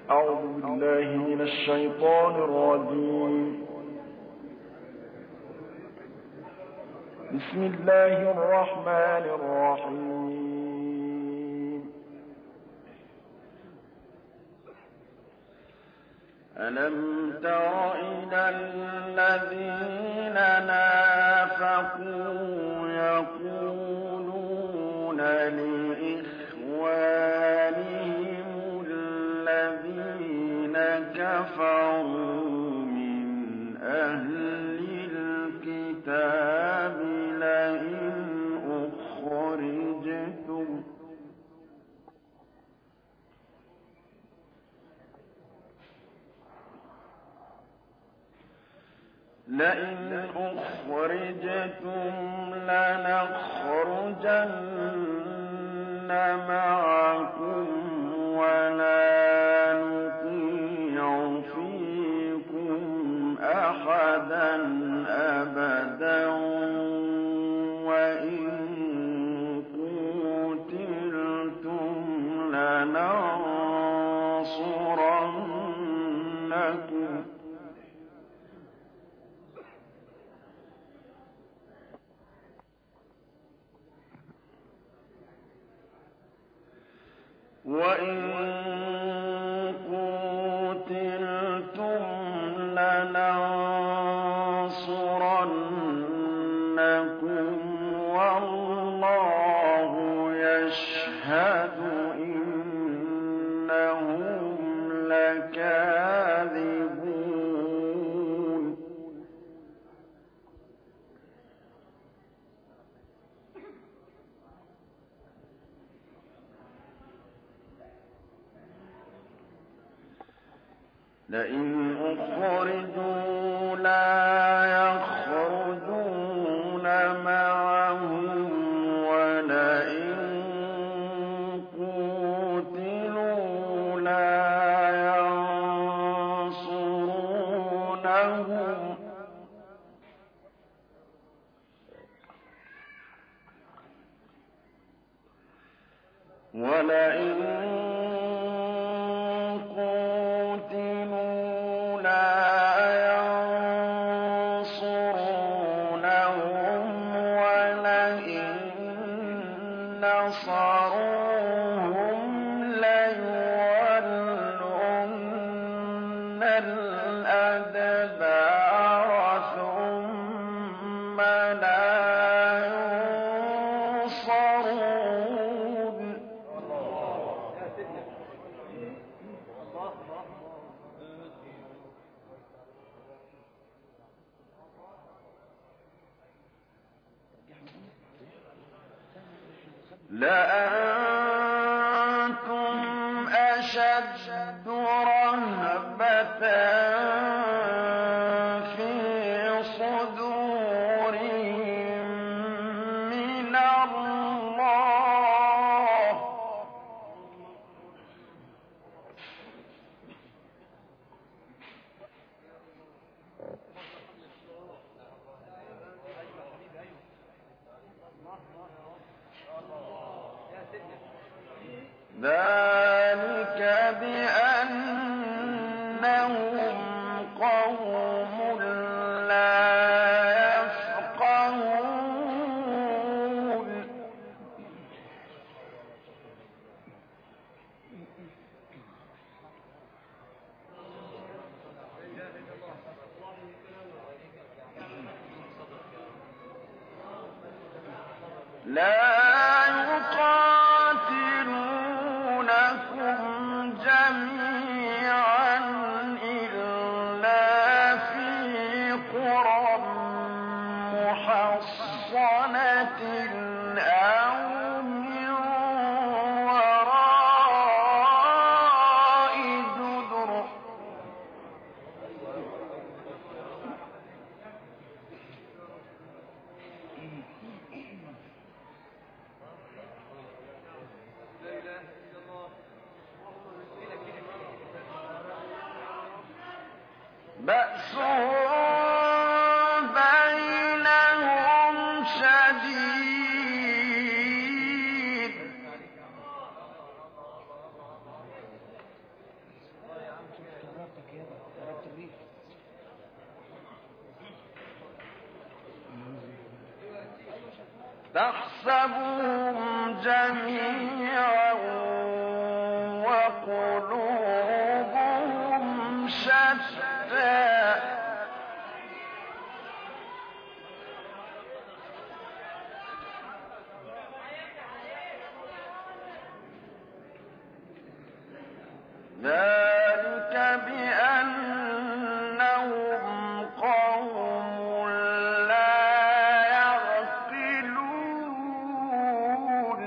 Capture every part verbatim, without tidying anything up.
أعوذ بالله من الشيطان الرجيم. بسم الله الرحمن الرحيم. ألم تر إلى الذين نافقوا يقولون لإخوانهم الذين كفروا من أهل الكتاب لئن أخرجتم لئن أخرجتم لنخرجن معكم ولا نطيع فيكم أحدا أبدا وإن قتلتم لننصرنكم وَإِن قُوتِلْتُمْ لَنَنصُرَنَّكُمْ وَاللَّهُ يَشْهَدُ إِنَّهُمْ لَكَاذِبُونَ لئن أخرجوا لا يخرجون معهم ولئن قُوتِلُوا لا ينصرونهم ولئن نصروهم ليولن الأدبار ثم لا ينصرون لأنتم أشد رهبة في صدورهم من الله ذلك بأنهم قوم لا يفقهون لا يقاتلونكم جميعا إلا في قرى محصنة أو من وراء جدر بأسهم بينهم شديد تحسبهم جميعا وقلوبهم شتى ذلك بأنهم قوم لا يعقلون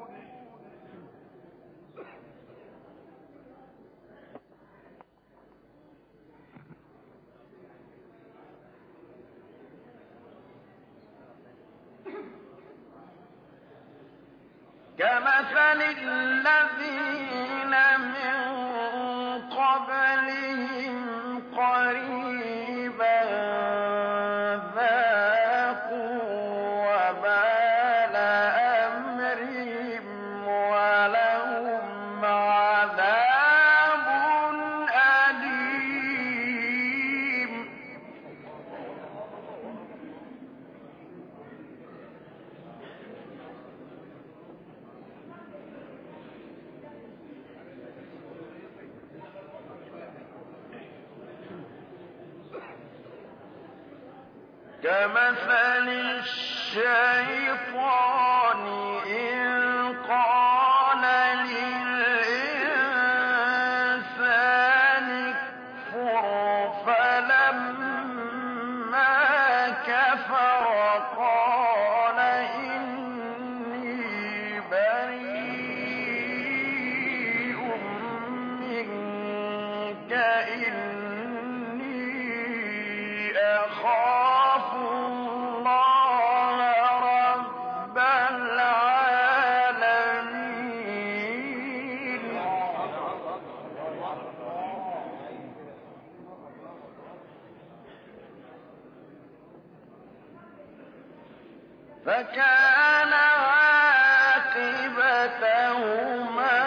كمثل الذين من قبلهم قريبا ذاقوا وبال أمرهم ولهم عذاب أليم كمثل الشيطان إذ قال للإنسان اكفر فلما كفر قال إني بريء منك إني أخاف الله رب العالمين فكان عاقبتهما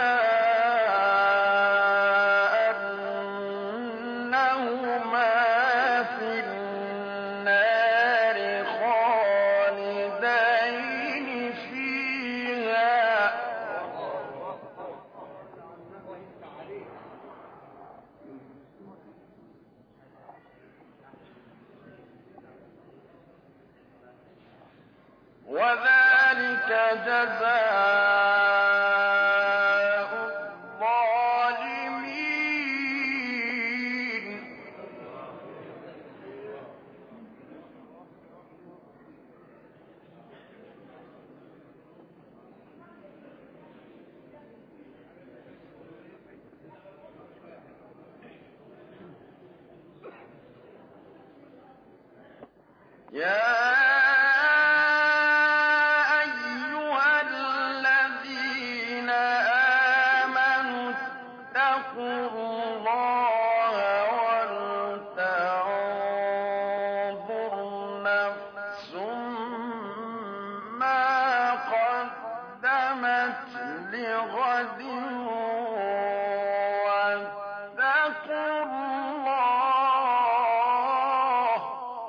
أنهما في النار خالدين فيها وذلك جزاء الظالمين يا أيها الذين آمنوا اتقوا الله ولتنظر نفس ما قدمت لغد واتقوا الله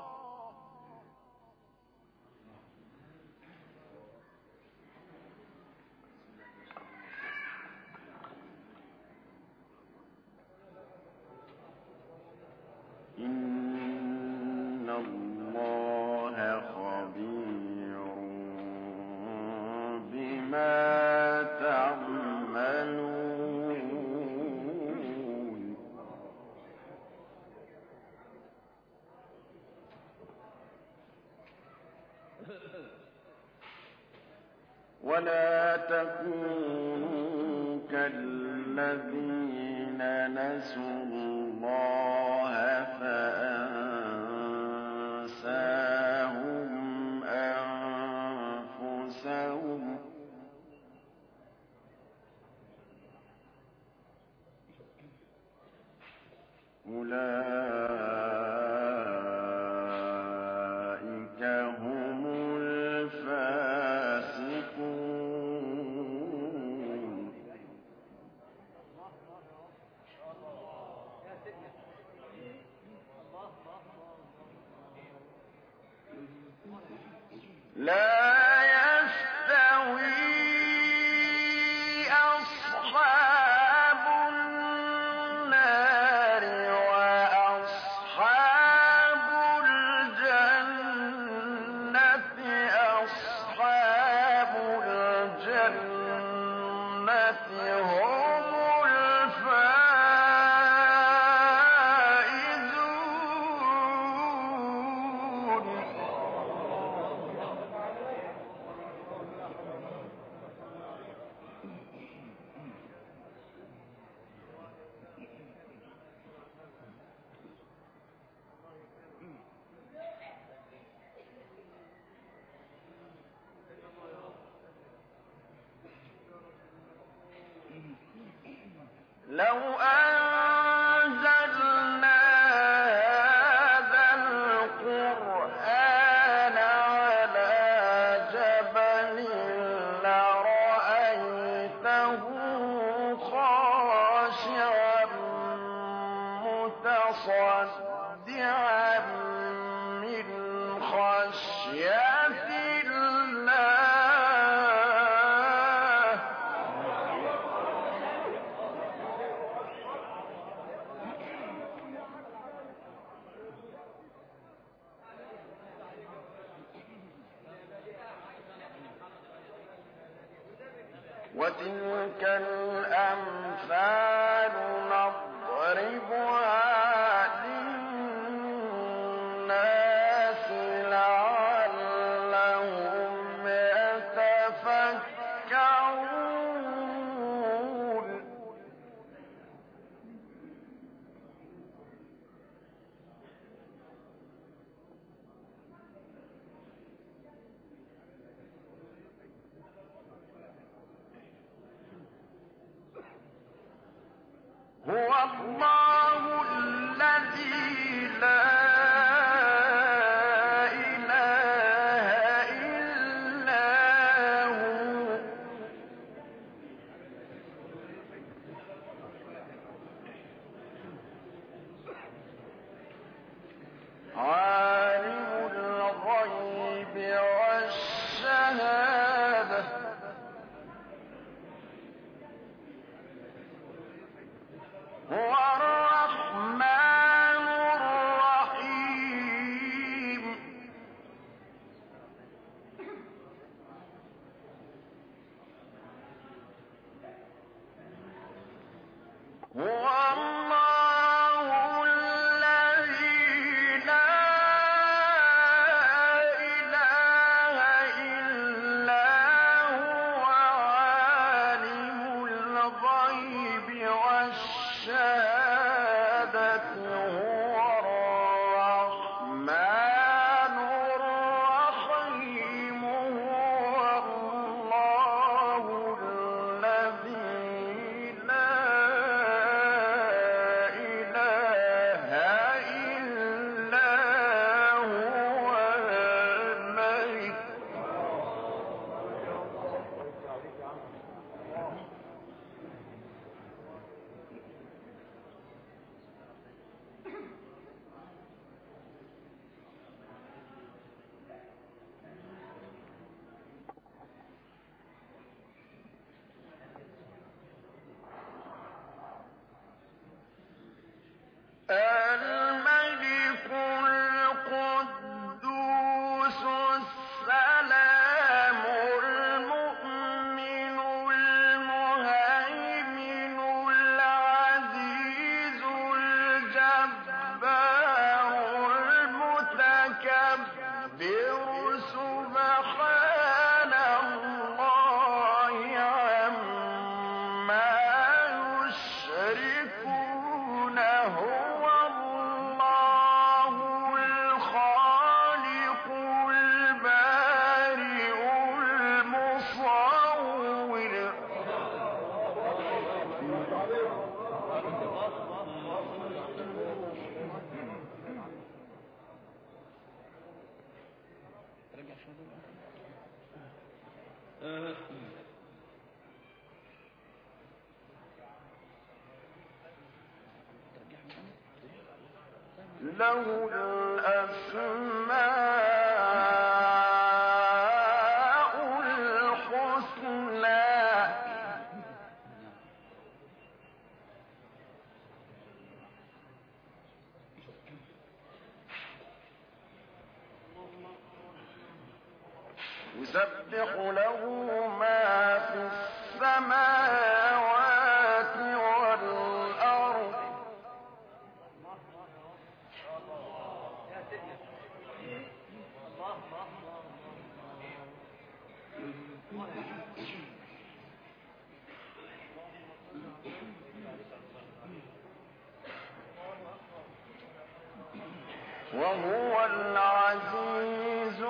إن الله خبير بما تعملون ولا تكونوا كالذين نسوا الله فأنساهم أنفسهم أولئك هم الفاسقون لا يستوي لو أنزلنا هذا القرآن على جبل لرأيته خاشعا متصدعا من خشية الله. وتلك الأمثال نضربها للناس لعلهم يتفكرون. هو الله الذي لا إله إلا هو عالم الغيب والشهادة هو الرحمن الرحيم. هو الله الذي لا إله إلا هو عالم الغيب والشهادة هو الرحمن الرحيم. هو الله الذي لا إله إلا هو الملك الملك القدوس السلام المؤمن المهيمن العزيز الجبار المتكبر سبحان الله عما يشركون. هو الله الخالق البارئ المصور. له الأسماء الحسنى يسبح له ما في السماوات والأرض وهو العزيز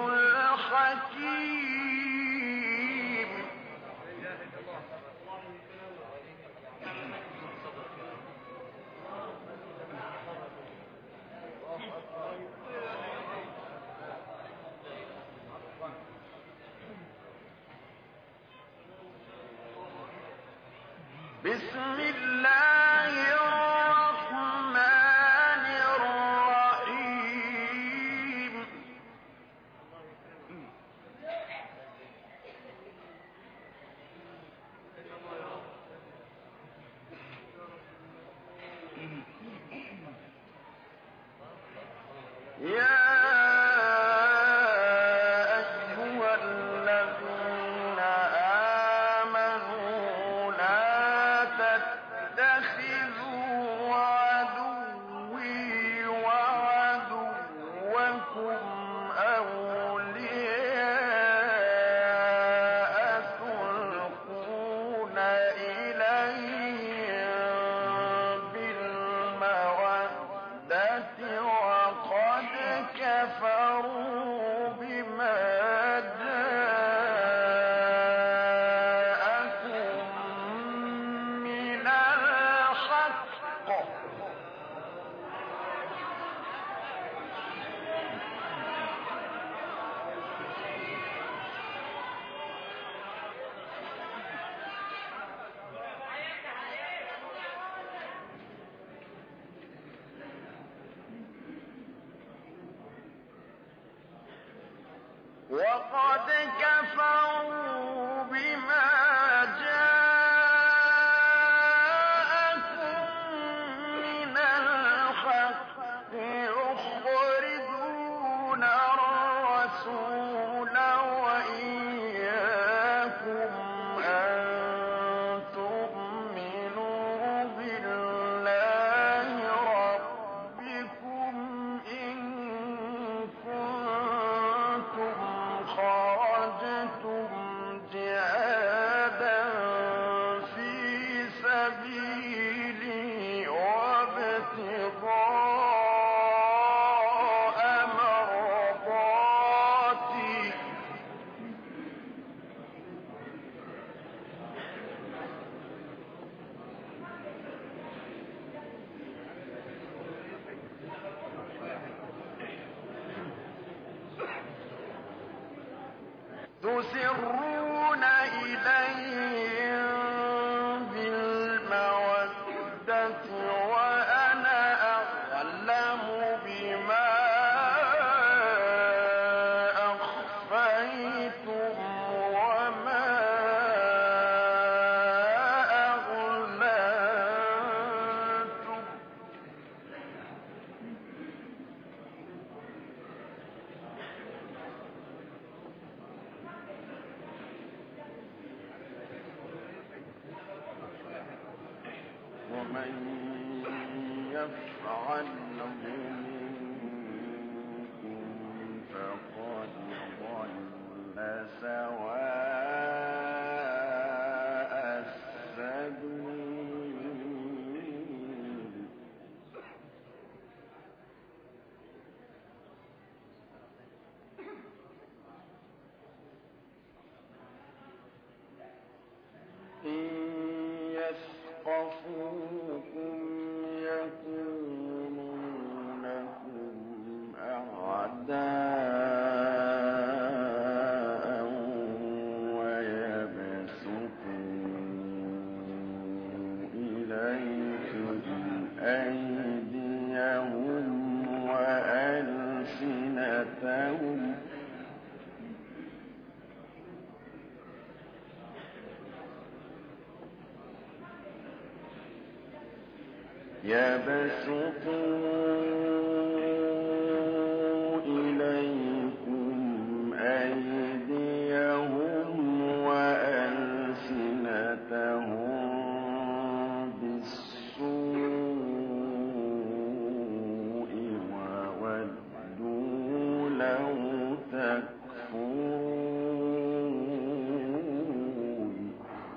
الحكيم. بسم الله الرحمن الرحيم يا كفروا بما جاءكم من الحق وقد كفروا بما جاءكم من الحق يخرجون الرسول وإياكم أن تؤمنوا بالله ربكم إن كنتم خرجتم جهادا في سبيلي وابتغاء مرضاتي تسرون إليهم بالمودة وأنا أعلم بما أخفيتم وما أعلنتم ومن يفعله منكم فقد ضل سواء السبيل إن يثقفوكم يكونوا لكم أعداء ويبسطوا إليكم أيديهم وألسنتهم يبسطوا إليكم أيديهم وألسنتهم بالسوء وودوا لو تكفرون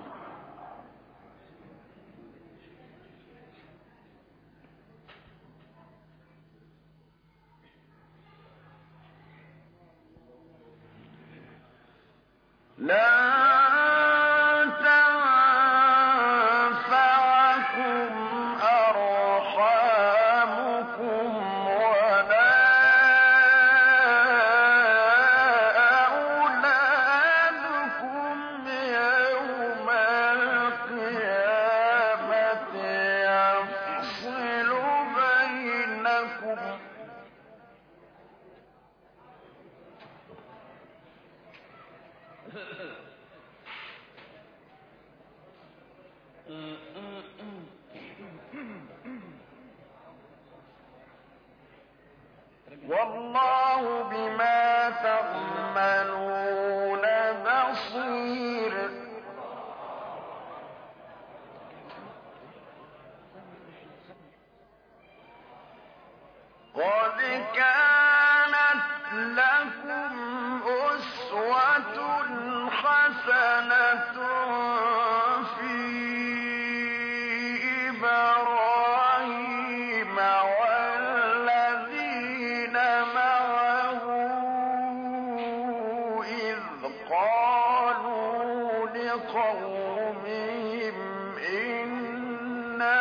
لن تنفعكم أرحامكم ولا أولادكم يوم القيامة والله بما تعملون بصير. قد كانت لكم أسوة حسنة في إبراهيم والذين معه إذ قالوا لقومهم إنا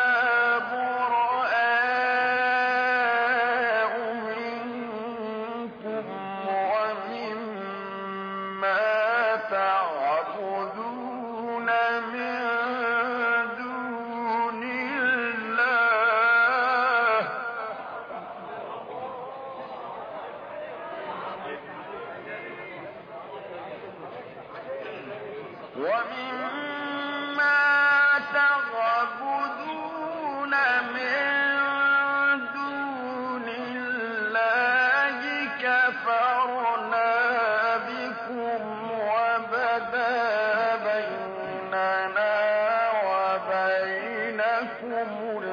براء منكم ومما تعبدون من دون الله ومما تعبدون من دون الله كفرنا بكم وبدا بيننا وبينكم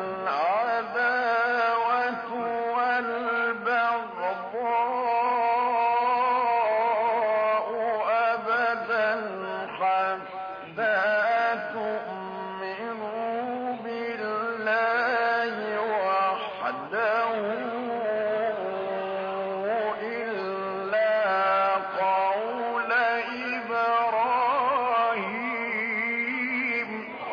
العداوة والبغضاء أبدا حتى تؤمنوا بالله وحده إلا قول إبراهيم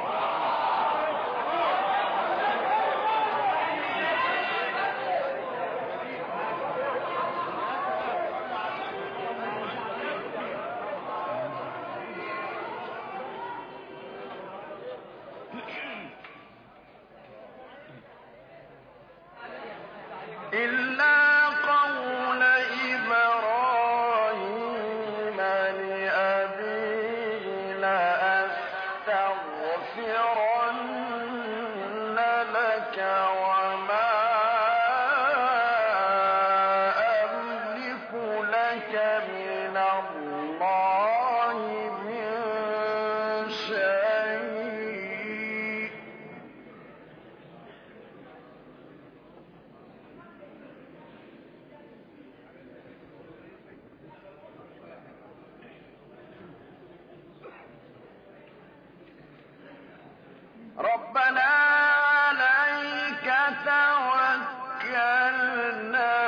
إلا قول إبراهيم لأبيه لأستغفرن لك وما أملك لك من الله من شيء ربنا عليك توكلنا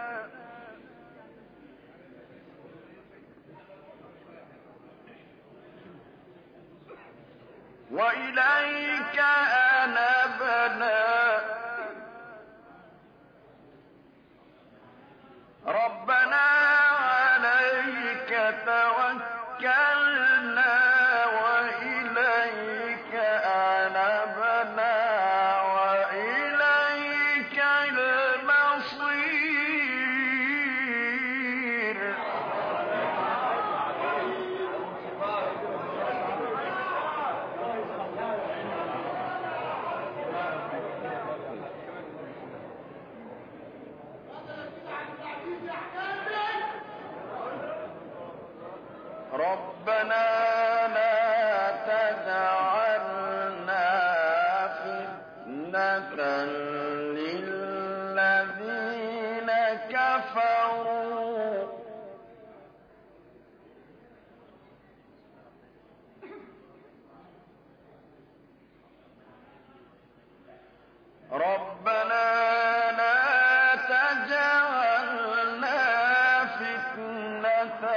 وإليك أنبنا ربنا عليك توكلنا وإليك أنبنا وإليك المصير. ربنا لا تجعلنا فتنة للذين كفروا ربنا لا تجعلنا فتنة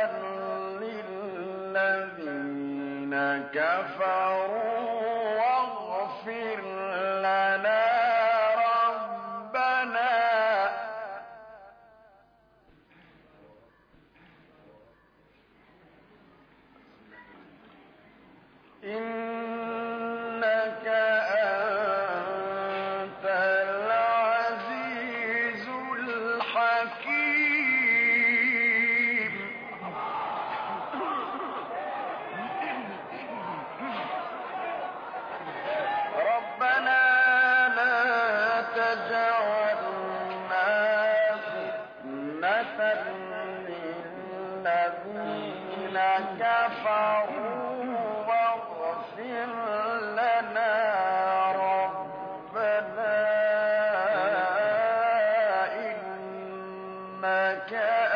للذين كفروا واغفر لنا ربنا إنك أنت العزيز الحكيم. ربنا لا تجعلنا فتنة للذين كفروا واغفر لنا ربنا إنك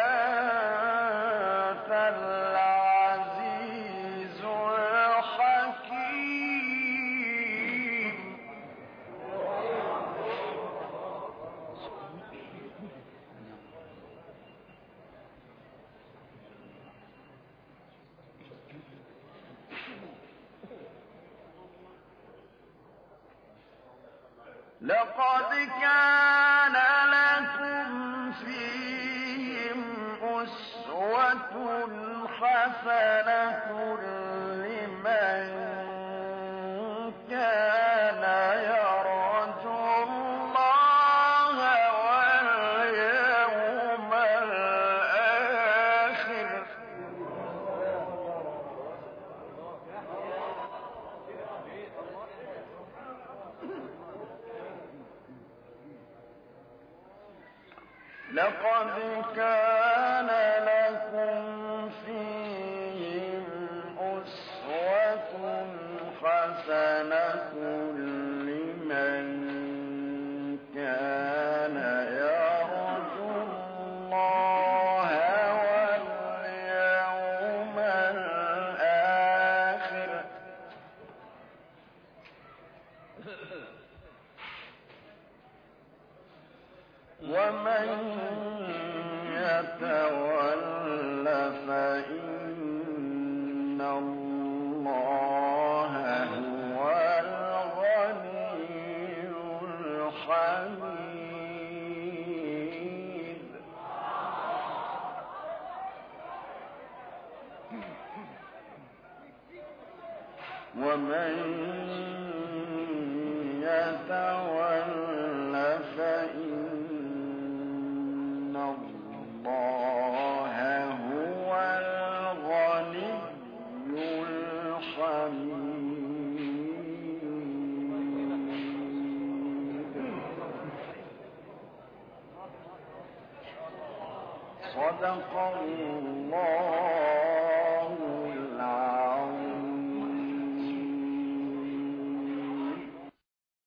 أنت العزيز الحكيم. لقد كان لكم فيهم أسوة حسنة لمن كان يرجو الله واليوم الآخر لقد كان لكم فيهم أسوة حسنة لمن كان يرجو الله واليوم الآخر ومن يتول فإن الله هو الغني الحميد. ومن يتول فإن الله هو الغني الحميد. صدق الله